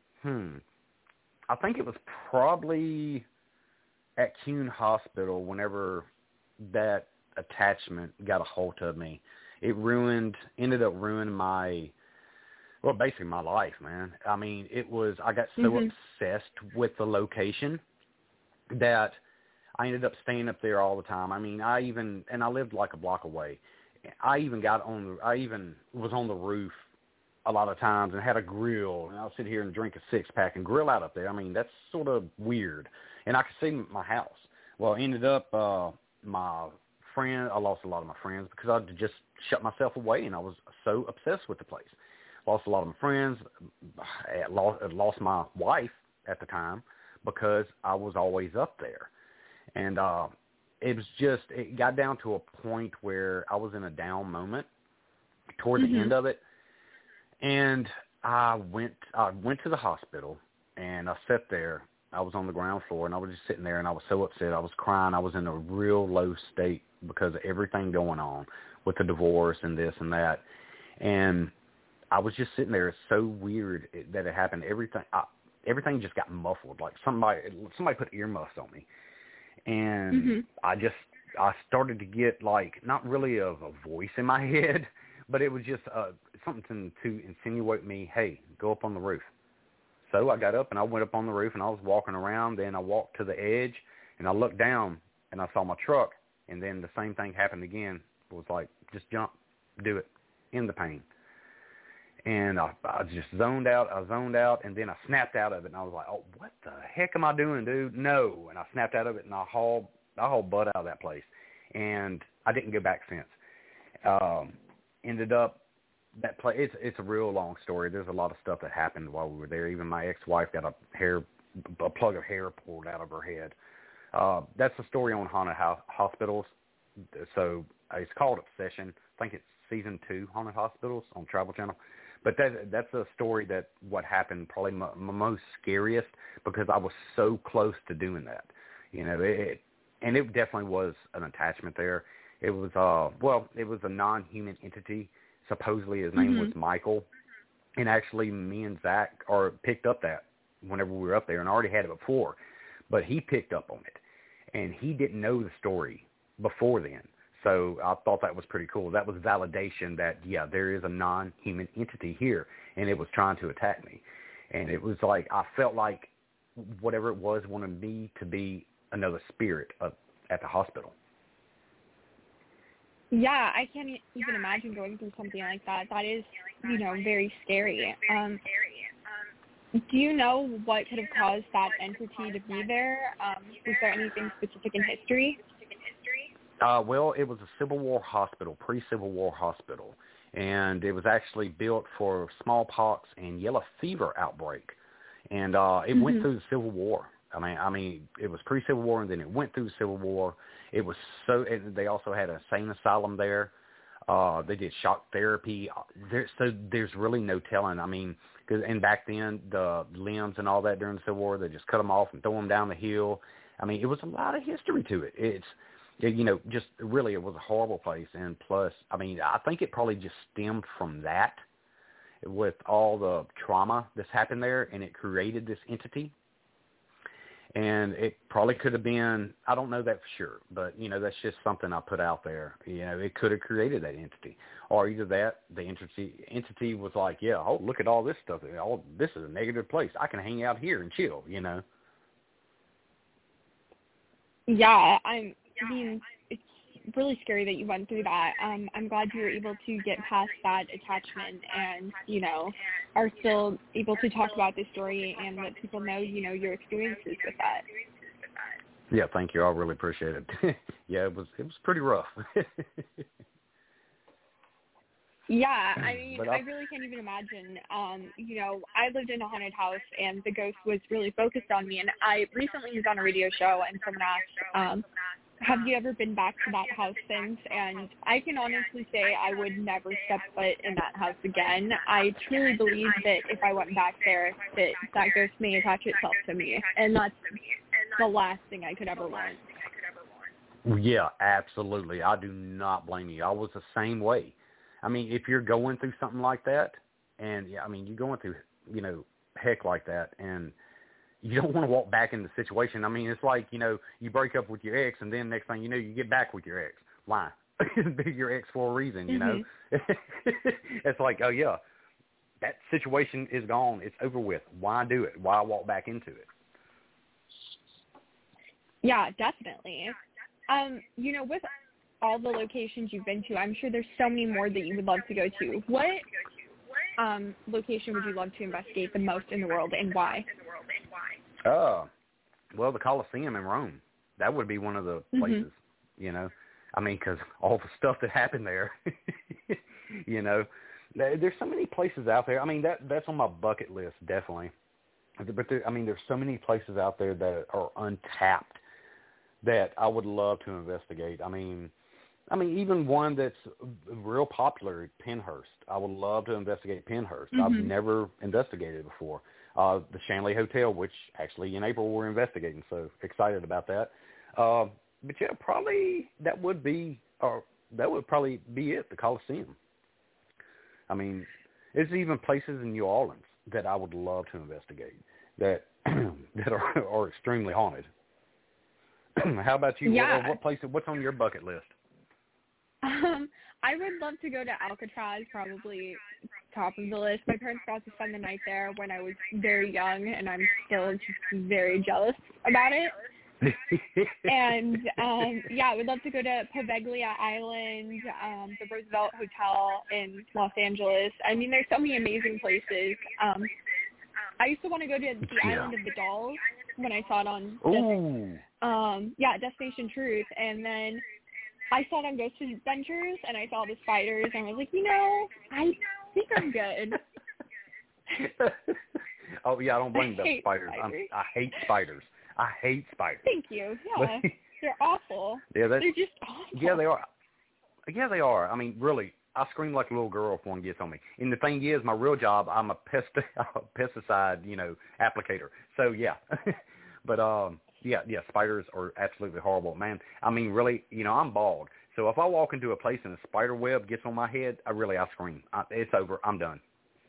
I think it was probably at Kuhn Hospital whenever that attachment got a hold of me. It ended up ruining basically my life, man. I got so obsessed with the location that I ended up staying up there all the time. I lived like a block away. I even was on the roof a lot of times and had a grill, and I'll sit here and drink a 6-pack and grill out up there. That's sort of weird. And I could see my house. Well, I ended up, I lost a lot of my friends because I just shut myself away, and I was so obsessed with the place. Lost a lot of my friends. Lost my wife at the time because I was always up there. And it got down to a point where I was in a down moment toward the end of it. And I went to the hospital, and I sat there. I was on the ground floor, and I was just sitting there, and I was so upset. I was crying. I was in a real low state because of everything going on with the divorce and this and that. And I was just sitting there. It's so weird that it happened. Everything just got muffled, like somebody put earmuffs on me. And I started to get not really a voice in my head, but it was just something to insinuate me, hey, go up on the roof. So I got up and I went up on the roof and I was walking around. Then I walked to the edge and I looked down and I saw my truck. And then the same thing happened again. It was like, just jump, do it, end the pain. And I just zoned out. I zoned out, and then I snapped out of it. And I was like, oh, what the heck am I doing, dude? No. And I snapped out of it, and I hauled butt out of that place. And I didn't go back since. Ended up, that place, it's a real long story. There's a lot of stuff that happened while we were there. Even my ex-wife got a plug of hair pulled out of her head. That's the story on haunted hospitals. So it's called Obsession. I think it's season 2, Haunted Hospitals on Travel Channel. But that's a story that what happened probably my most scariest because I was so close to doing that. And it definitely was an attachment there. It was it was a non-human entity. Supposedly his name was Michael. And actually me and Zach picked up that whenever we were up there, and I already had it before. But he picked up on it. And he didn't know the story before then. So I thought that was pretty cool. That was validation that, yeah, there is a non-human entity here, and it was trying to attack me. And it was like I felt like whatever it was wanted me to be another spirit at the hospital. Yeah, I can't even imagine going through something like that. That is, very scary. Do you know what could have caused that entity to be there? Was there anything specific in history? Well, it was a Civil War hospital, pre-Civil War hospital, and it was actually built for smallpox and yellow fever outbreak, and it went through the Civil War. It was pre-Civil War, and then it went through the Civil War. It was and they also had an insane asylum there. They did shock therapy. So there's really no telling. I mean, and back then, the limbs and all that during the Civil War, they just cut them off and throw them down the hill. I mean, it was a lot of history to it. Just really, it was a horrible place. And plus, I mean, I think it probably just stemmed from that with all the trauma that's happened there, and it created this entity. And it probably could have been, I don't know that for sure, but, that's just something I put out there. It could have created that entity. Or either that, the entity was like, yeah, oh, look at all this stuff. This is a negative place. I can hang out here and chill, Yeah, I mean, it's really scary that you went through that. I'm glad you were able to get past that attachment and, are still able to talk about this story and let people know, your experiences with that. Yeah, thank you. I really appreciate it. Yeah, it was pretty rough. Yeah, I mean, I really can't even imagine. I lived in a haunted house, and the ghost was really focused on me. And I recently was on a radio show, and someone asked, have you ever been back to that house since? And I can honestly say I would never step foot in that house again. I truly believe that if I went back there, that ghost may attach itself to me, and that's the last thing I could ever want. Yeah, absolutely. I do not blame you. I was the same way. I mean, if you're going through something like that, and yeah, I mean, you're going through, heck like that, and you don't want to walk back in the situation. I mean, it's like, you break up with your ex, and then next thing you know, you get back with your ex. Why? Be your ex for a reason, you know? It's like, oh, yeah, that situation is gone. It's over with. Why do it? Why walk back into it? Yeah, definitely. With all the locations you've been to, I'm sure there's so many more that you would love to go to. What location would you love to investigate the most in the world, and why? Well, the Colosseum in Rome. That would be one of the places, I mean, because all the stuff that happened there, There's so many places out there. I mean, that's on my bucket list, definitely. But there's so many places out there that are untapped that I would love to investigate. I mean, even one that's real popular, Penhurst. I would love to investigate Penhurst. I've never investigated it before. The Shanley Hotel, which actually in April we're investigating, so excited about that. But yeah, probably that would probably be it, the Coliseum. I mean, there's even places in New Orleans that I would love to investigate that are extremely haunted. How about you? Yeah. What's on your bucket list? I would love to go to Alcatraz, probably top of the list. My parents got to spend the night there when I was very young, and I'm still just very jealous about it. And, I would love to go to Poveglia Island, the Roosevelt Hotel in Los Angeles. I mean, there's so many amazing places. I used to want to go to the Island of the Dolls when I saw it on Destination Truth, and then I saw it on Ghost Adventures, and I saw the spiders, and I was like, I think I'm good. Oh, yeah, I don't blame those spiders. I hate spiders. I hate spiders. Thank you. Yeah, they're awful. Yeah, they're just awful. Yeah, they are. Yeah, they are. I mean, really, I scream like a little girl if one gets on me. And the thing is, my real job, I'm a pesticide, applicator. So, yeah. But, yeah, spiders are absolutely horrible. Man, I mean, really, I'm bald. So if I walk into a place and a spider web gets on my head, I scream. It's over. I'm done.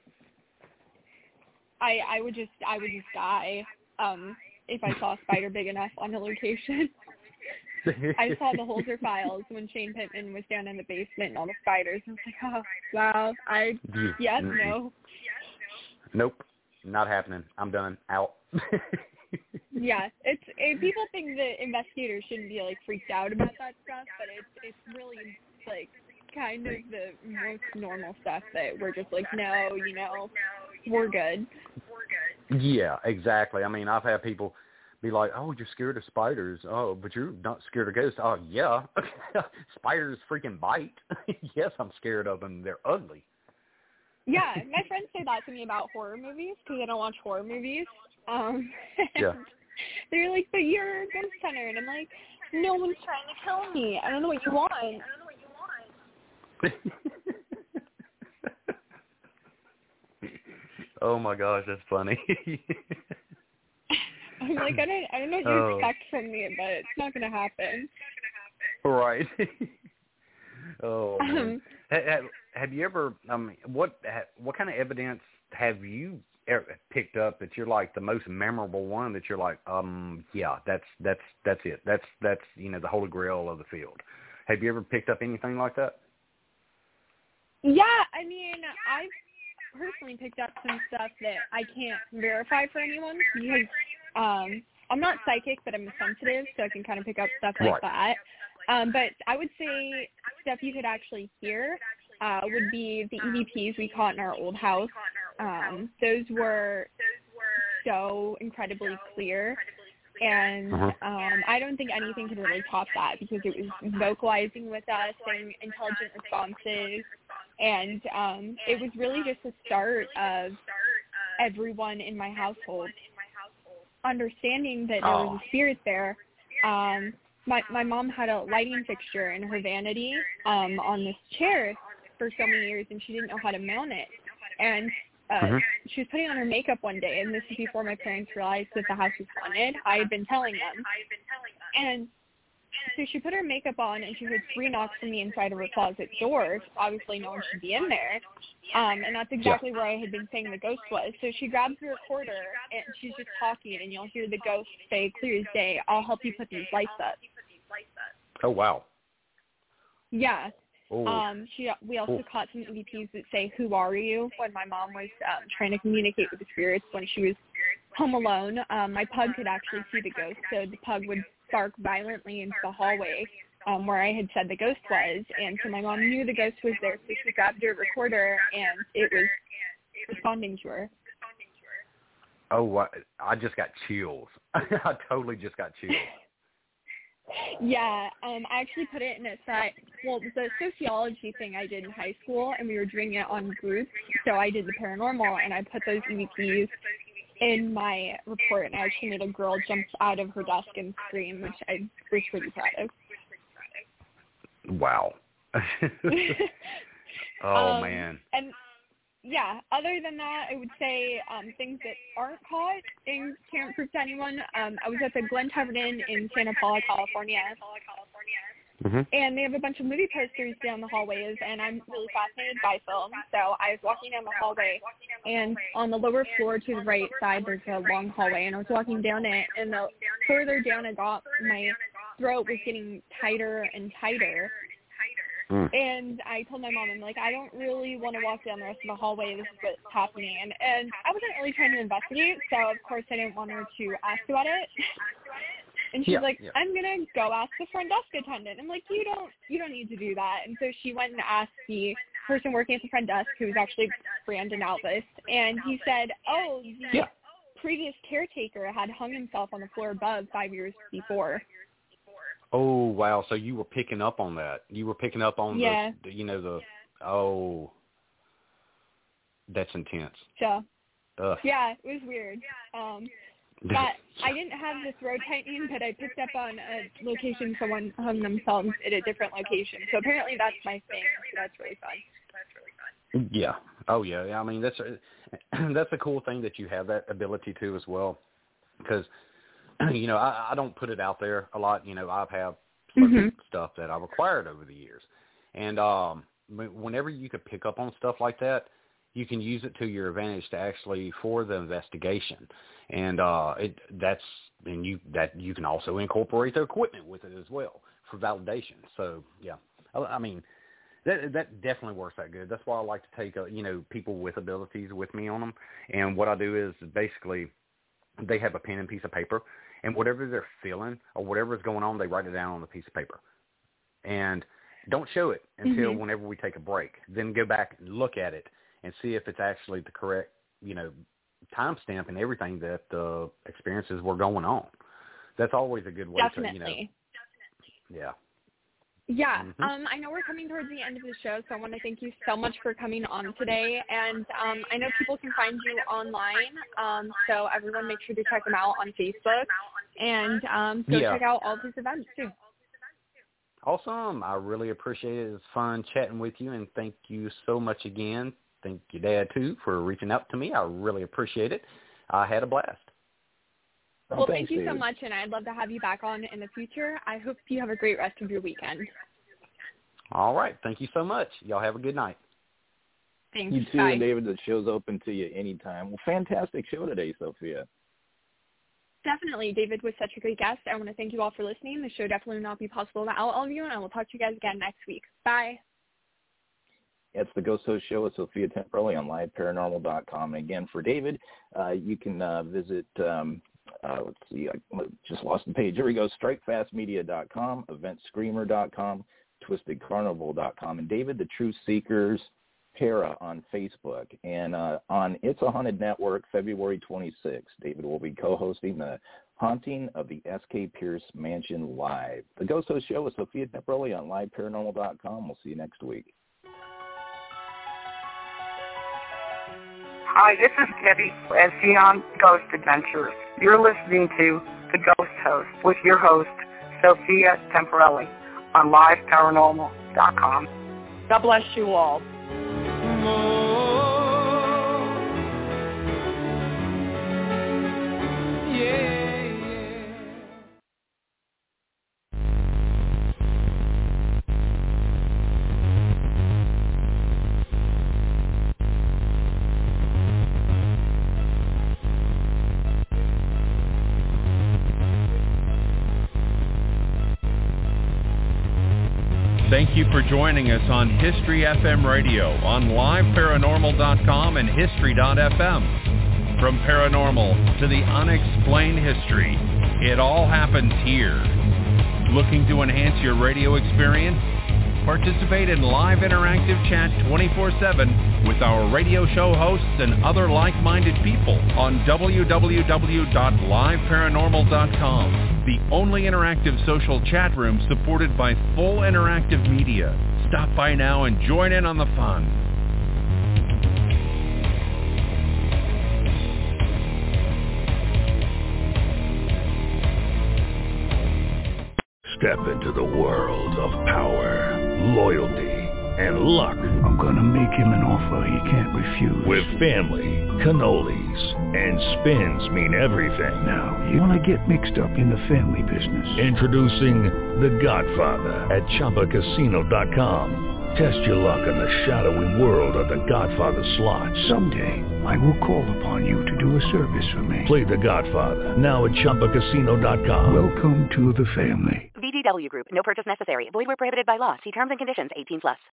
I would just die if I saw a spider big enough on a location. I saw the Holzer Files when Shane Pittman was down in the basement and all the spiders. I was like, oh, wow. No. Nope. Not happening. I'm done. Out. Yeah, people think that investigators shouldn't be freaked out about that stuff, but it's really kind of the most normal stuff that we're just no, we're good. Yeah, exactly. I mean, I've had people be like, "Oh, you're scared of spiders. Oh, but you're not scared of ghosts." Oh, yeah. Spiders freaking bite. Yes, I'm scared of them. They're ugly. Yeah, my friends say that to me about horror movies because I don't watch horror movies. Yeah. They're like, but you're a ghost hunter. And I'm like, no one's trying to kill me. I don't know what you want. Oh my gosh, that's funny. I'm like, I don't know what you expect from me, but it's not going to happen. Right. Oh, man. Have you ever? What kind of evidence have you picked up that you're like the most memorable one? That you're like, yeah, that's it. That's the holy grail of the field. Have you ever picked up anything like that? Yeah, I mean, I've personally picked up some stuff that I can't verify for anyone because I'm not psychic, but I'm sensitive, so I can kind of pick up stuff like that. But I would say stuff you could actually hear would be the EVPs we caught in our old house. Those were so incredibly clear, and I don't think anything could really top that because it was vocalizing with us, saying intelligent responses, and it was really just the start of everyone in my household understanding that there was a spirit there. My mom had a lighting fixture in her vanity on this chair for so many years, and she didn't know how to mount it. And she was putting on her makeup one day, and this is before my parents realized that the house was haunted. I had been telling them. And so she put her makeup on, and she heard 3 knocks from the inside of her closet door. Obviously, no one should be in there. And that's exactly where I had been saying the ghost was. So she grabs the recorder, and she's just talking, and you'll hear the ghost say, clear as day, I'll help you put these lights up. Oh, wow. Yeah. We also caught some EVPs that say, who are you, when my mom was trying to communicate with the spirits when she was home alone. My pug could actually see the ghost, so the pug would bark violently into the hallway where I had said the ghost was, and so my mom knew the ghost was there, so she grabbed her recorder, and it was responding to her. Oh, I just got chills. I totally just got chills. Yeah, I actually put it in a site. Well, it was a sociology thing I did in high school, and we were doing it on groups, so I did the paranormal, and I put those EVPs in my report, and I actually made a girl jump out of her desk and scream, which I was pretty proud of. Wow. Oh, man. And, yeah, other than that, I would say things that aren't caught and can't prove to anyone. I was at the Glen Tavern Inn in Santa Paula, California. And they have a bunch of movie posters down the hallways, and I'm really fascinated by film. So I was walking down the hallway, and on the lower floor to the right side, there's a long hallway, and I was walking down it, and the further down I got, my throat was getting tighter and tighter. And I told my mom, I'm like, I don't really want to walk down the rest of the hallway. This is what's happening. And I wasn't really trying to investigate, so of course I didn't want her to ask about it. And she's like, I'm going to go ask the front desk attendant. I'm like, you don't need to do that. And so she went and asked the person working at the front desk, who was actually Brandon Alvis. And he said, the previous caretaker had hung himself on the floor above 5 years before. Oh, wow. So you were picking up on that. You were picking up on that's intense. So, yeah, it was weird. But I didn't have the throat tightening, but I picked up on a location someone hung themselves at a different location. So apparently that's my thing. So that's really fun. Yeah. Oh, yeah. I mean, that's a cool thing that you have that ability to as well, because I don't put it out there a lot. I've had stuff that I've acquired over the years. And whenever you could pick up on stuff like that, you can use it to your advantage to actually for the investigation. And you can also incorporate the equipment with it as well for validation. So, yeah. I mean, that definitely works that good. That's why I like to take people with abilities with me on them. And what I do is basically they have a pen and piece of paper, and whatever they're feeling or whatever is going on, they write it down on the piece of paper. And don't show it until whenever we take a break. Then go back and look at it and see if it's actually the correct, timestamp and everything that the experiences were going on. That's always a good way Definitely. Yeah. Yeah. I know we're coming towards the end of the show, so I want to thank you so much for coming on today. And I know people can find you online, so everyone make sure to check them out on Facebook and go check out all of his events too. Awesome. I really appreciate it. It was fun chatting with you, and thank you so much again. Thank your dad, too, for reaching out to me. I really appreciate it. I had a blast. Well, thank you so much, and I'd love to have you back on in the future. I hope you have a great rest of your weekend. All right. Thank you so much. Y'all have a good night. Thanks. You too, Bye. and David, the show's open to you anytime. Well, fantastic show today, Sophia. Definitely. David was such a great guest. I want to thank you all for listening. The show definitely would not be possible without all of you, and I will talk to you guys again next week. Bye. It's the Ghost Host Show with Sophia Temperley on liveparanormal.com. And again, for David, you can visit, let's see, I just lost the page. Here we go, strikefastmedia.com, eventscreamer.com, twistedcarnival.com. And David, the Truth Seekers Para on Facebook. And on It's a Haunted Network, February 26th, David will be co-hosting the Haunting of the S.K. Pierce Mansion Live. The Ghost Host Show with Sophia Temperley on liveparanormal.com. We'll see you next week. Hi, this is Debbie at Xenon Ghost Adventures. You're listening to The Ghost Host with your host, Sophia Temperley, on liveparanormal.com. God bless you all. Thank you for joining us on History FM Radio on liveparanormal.com and history.fm. From paranormal to the unexplained history, it all happens here. Looking to enhance your radio experience? Participate in live interactive chat 24/7 with our radio show hosts and other like-minded people on www.liveparanormal.com, the only interactive social chat room supported by full interactive media. Stop by now and join in on the fun. Step into the world of power, loyalty, and luck. I'm gonna make him an offer he can't refuse. With family, cannolis, and spins mean everything. Now, you wanna get mixed up in the family business. Introducing The Godfather at ChumbaCasino.com. Test your luck in the shadowy world of The Godfather slot. Someday, I will call upon you to do a service for me. Play The Godfather now at ChumbaCasino.com. Welcome to the family. VGW Group. No purchase necessary. Void where prohibited by law. See terms and conditions. 18+.